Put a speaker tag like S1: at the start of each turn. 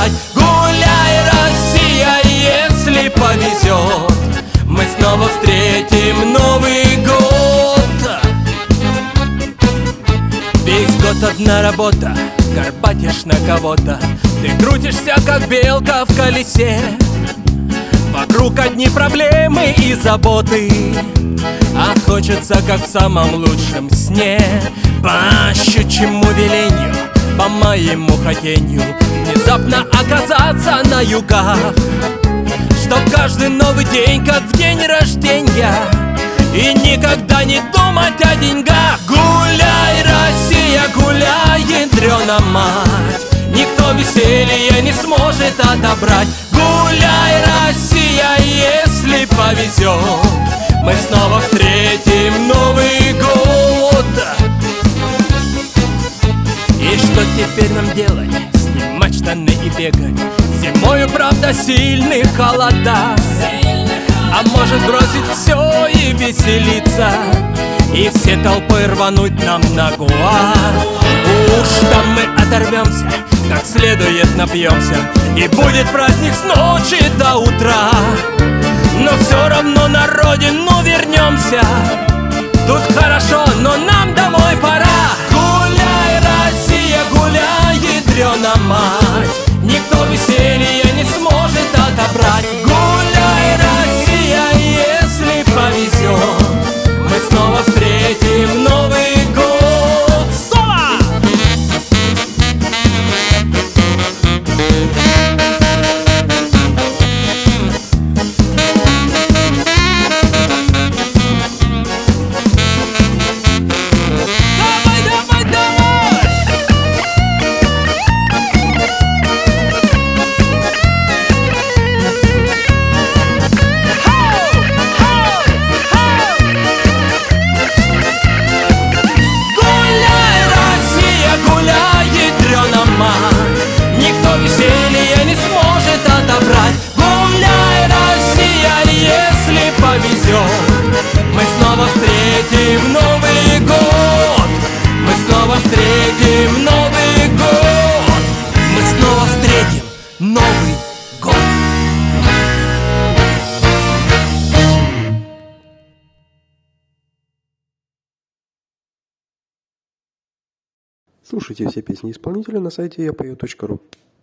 S1: отобрать. Гуляй, Россия, если повезет, мы снова встретим Новый год. Весь год одна работа, горбатишь на кого-то. Ты крутишься, как белка в колесе. Вокруг одни проблемы и заботы, а хочется, как в самом лучшем сне, по щучьему веленью, по моему хотению, внезапно оказаться на югах, чтоб каждый новый день, как в день рождения, и никогда не думать о деньгах. Гуляй, Россия, гуляй, ядрёна мать, никто веселья не сможет отобрать. Гуляй, Россия, если повезет, мы снова встретим Новый год. И что теперь нам делать? Снимать штаны и бегать? Зимою, правда, сильные холода. А может бросить все и веселиться, и все толпой рвануть нам на Гоа? Уж там мы оторвемся, как следует напьемся, и будет праздник с ночи до утра. Но все равно на родину вернемся. Тут хорошо, но нам домой пора. Гуляй, Россия, гуляй, ядрёна мать, никто веселья не сможет отобрать. Гуляй, Россия, если повезет, мы снова встретим Новый год. Соло! Веселье не сможет отобрать. Гуляй, Россия, если повезет, мы снова встретим Новый год. Мы снова встретим Новый год. Мы снова встретим Новый год.
S2: Слушайте все песни исполнителя на сайте yapою.ru.